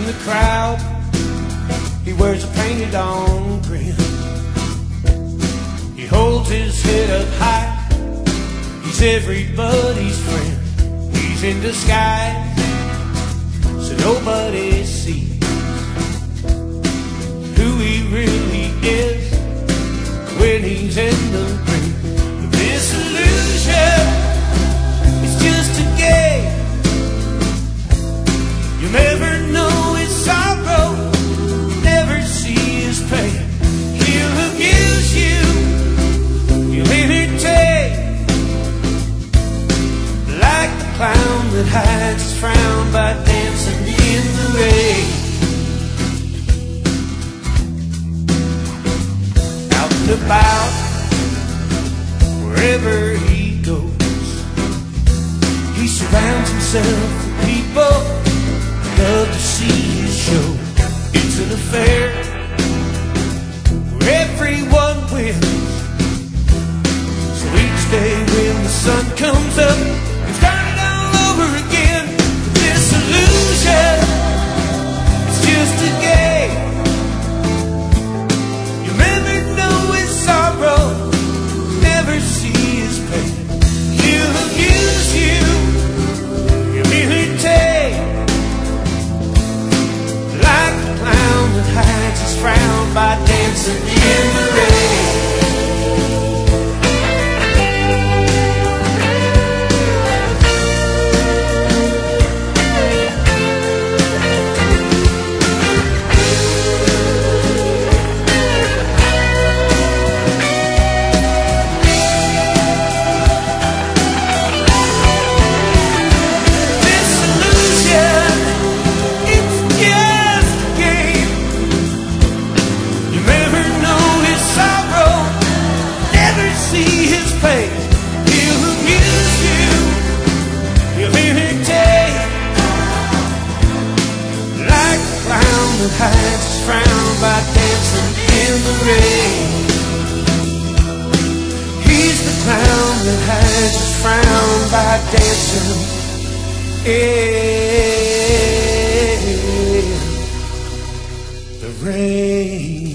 in the crowd. He wears a painted on grin. He holds his head up high. He's everybody's friend. He's in disguise, so nobody sees who he really is when he's in the ring. This illusion is just a game. You'll never know his sorrow, never see his pain. He'll abuse you, he'll entertain, like the clown that hides his frown by dancing in the rain. Out and about, wherever he goes, he surrounds himself with people who love to see his show. It's an affair where everyone wins. So each day when the sun comes up, we start it all over again. This illusion, it's just a game. You'll never know his sorrow, never see his pain. He'll abuse you, he'll entertain, like the clown that hides his frown by dancing in the rain. Hides his frown by dancing in the rain. He's the clown that hides his frown by dancing in the rain.